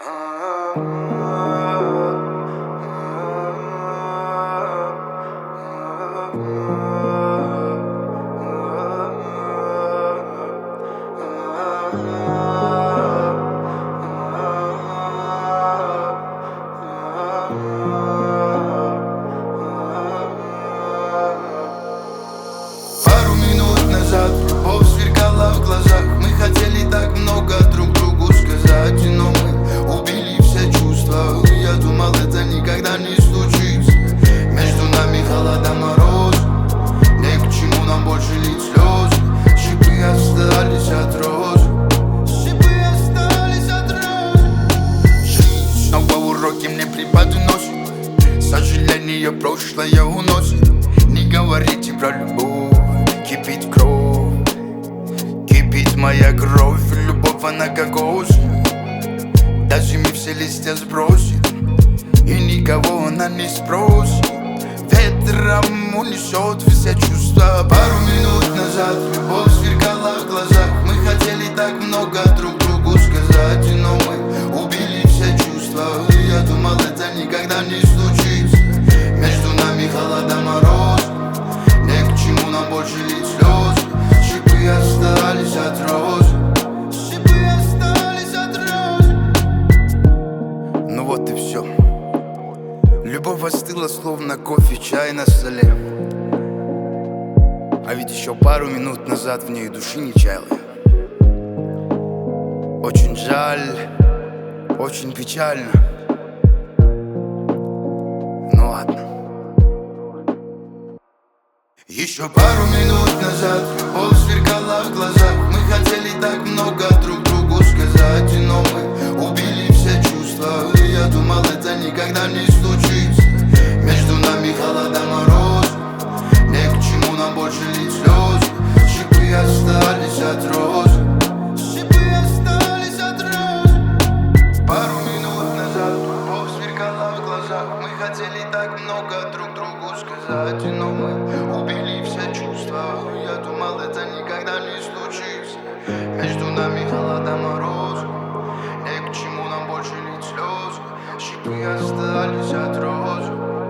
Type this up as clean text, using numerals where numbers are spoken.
Пару минут назад любовь сверкала в глазах. Мы хотели так много друг другу сказать, но мы убили все чувства. Я думал, это никогда не случится. Между нами холода, мороз. Не к чему нам больше лить слезы. Шипы остались от роз. Жизнь снова уроки мне преподносит. Сожаление прошлое уносит. Не говорите про любовь. Кипит кровь, кипит моя кровь. Любовь, она как осень. Даже мы все листья сбросим, и никого она не спросит. Ветром унесет все чувства. Пару минут назад любовь сверкала в глазах. Мы хотели так много друг другу сказать, но мы убили все чувства. Я думал, это никогда не случится. Между нами холода, мороз. Не к чему нам больше лить слезы. Шипы остались от роз. Шипы остались от роз. Ну вот и все. Любовь остыла, словно кофе, чай на столе. А ведь еще пару минут назад в ней души не чаял я. Очень жаль, очень печально. Ну ладно. Еще пару минут назад любовь сверкала в глазах. Мы хотели так много друг другу сказать, но мы убили все чувства. Я думал, это никогда не случится. Между нами холода, мороз. Не к чему нам больше лить слезы. Шипы остались от роз. Шипы остались от роз. Пару минут назад любовь сверкала в глазах. Мы хотели так много друг другу сказать, но мы убили все чувства. Я думал, это никогда не случится. Между нами холода, мороз. Не к чему нам больше лить слезы. Шипы остались от роз.